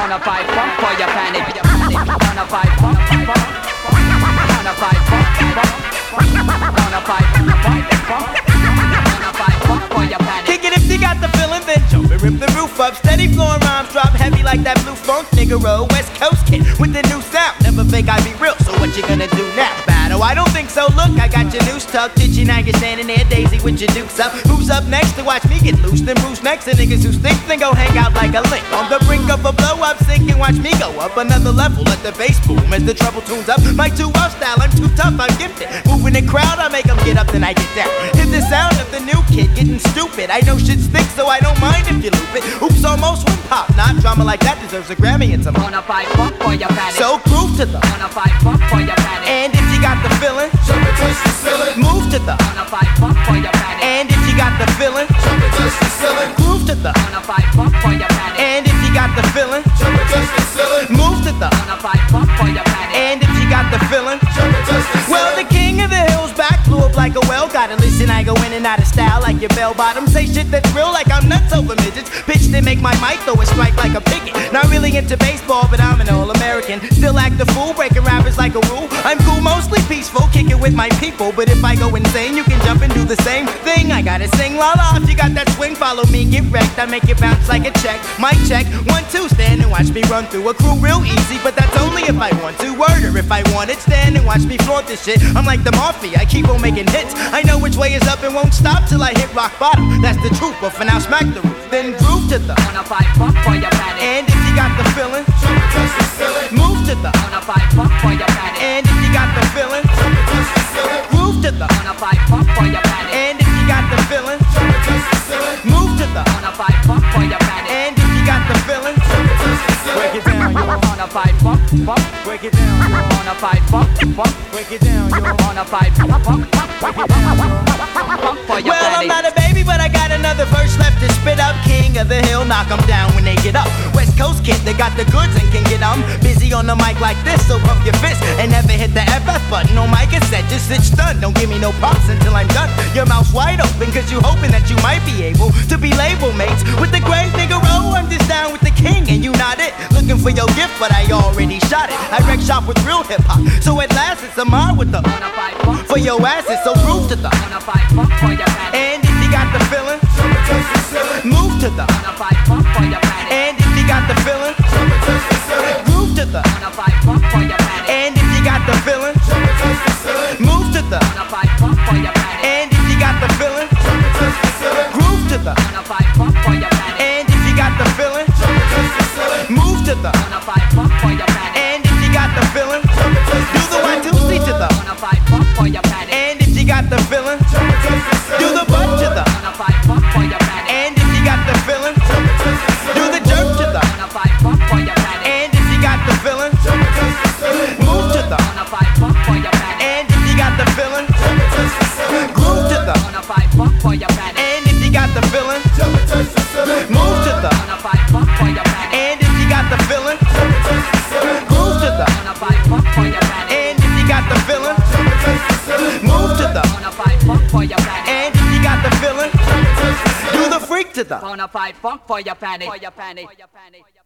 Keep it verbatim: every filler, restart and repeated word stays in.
Bonafide funk for your panic. Bonafide funk, funk, bonafide funk, funk, bonafide funk, bonafide funk for your panic. Kick it if you got the feeling, then jump and rip the roof up. Steady flowing rhymes, drop heavy like that blue funk nigga roll. West Coast kid with the new sound. Never think I'd be real, so what you gonna do now? Battle, I don't think so. Look, I got your noose tucked. Did you now you're standing there, Daisy, with your dukes up? Who's up next to watch me get loose? Then Bruce next to niggas who stink, then go hang out like a link. On the brink of a blow up, sink and watch me go up another level. Let the bass boom as the treble tunes up. My two up style, I'm too tough, I'm gifted. Moving the crowd, I make them get up, then I get down. Hit the sound of the new kid getting stupid. I know shit stinks, so I don't mind if you loop it. Oops, almost one pop. Not drama like that deserves a Grammy and some Bonafide funk for your panic. So groove to the Bonafide funk for your panic. And if you got the feeling, jump and touch the ceiling. Move to the Bonafide funk for your panic. And if you got the feeling, jump and touch the ceiling. Groove to the Bonafide funk for your panic. And if you got the feeling, jump and touch the ceiling. Move to the Bonafide funk for your panic. And if you got the feeling, jump and touch the ceiling. well, the king of the hills back blew up like a well. Gotta listen, I go in and out of style like your bell bottom. Say shit that's real like I'm nuts over midgets. Pitch to make my mic throw a strike like a picket. Not really into baseball, but I'm an all-American. Still act a fool, breaking rappers like a rule. I'm cool, mostly peaceful, kicking with my people. But if I go insane, you can jump and do the same thing. I gotta sing la la. If you got that swing, follow me, get wrecked. I make it bounce like a check. Mic check, one, two, stand and watch me run through a crew real easy. But that's only if I want to. Word or if I want it, stand and watch me flaunt this shit. I'm like the mafia, I keep on making hits. I know which way is up and won't stop till I hit rock bottom. That's the truth, but for now smack the roof, then groove to the Bonafide funk for your panic. And if you got the feeling, jump and touch the ceiling. move to the Bonafide funk for your panic. And if you got the feeling, jump and touch the ceiling. groove to the Bonafide funk for your panic. And if you got the feeling, jump and touch the ceiling. move to the Bonafide funk for your panic. And if you got the feeling, jump and touch the ceiling. break it down, yo. Bonafide funk, funk, Break it down, yo. bonafide funk, funk, Break it down, yo. bonafide funk, funk, funk, funk for your Well, I'm panic. not a baby, but I got another verse left to spit up. King of the hill, knock 'em down when they get up. West Coast kid, they got the goods and can get 'em. Busy on the mic like this, so pump your fist and never hit the F F button on my cassette. Just sit stunned, don't give me no props until I'm done. Your mouth's wide open, cause you hoping that you might be able to be label mates with the great nigga roll. I'm just down with the king and you not it. Looking for your gift, but I already shot it. I wreck shop with real hip hop, so at last it's a mod with the Bonafide funk for your asses, so groove to the Bonafide funk for your panic. And if you got the feeling, Jump and touch the ceiling. move to the Bonafide funk for your panic. And if you got the feeling, Jump and touch the ceiling. groove to the Bonafide funk for your panic. And if you got the feeling, Jump and touch the ceiling. move to the Bonafide funk for your panic. And if you got the feeling, Jump and touch the ceiling. groove to the Bonafide funk for your panic. And if you got the feeling, Jump and touch the ceiling. move to the Bonafide funk for your panic. And if you got the feeling, Jump and touch the do the one, two, three to the Bonafide funk for your panic. And if you got the feeling, Jump and touch the ceiling. do the butt to the Bonafide funk for your panic. And if you got the feeling, Jump and touch the ceiling. do the jerk to the Bonafide funk for your panic. And if you got the feeling, Jump and touch the ceiling. move to the Bonafide funk for your panic. And if you got the feeling, Jump and touch the ceiling. groove to the Bonafide funk for your panic. And if you got the feeling, Jump and touch the ceiling. move to the Bonafide funk for your panic. And if you got the feeling, Jump and touch the ceiling. groove to the Bonafide funk for your panic. And if you got the feeling, Jump and touch the ceiling. move to the Bonafide funk for your panic. And if you got the feeling, Jump and touch the ceiling. do the freak to the Bonafide funk for your panic. For your panic.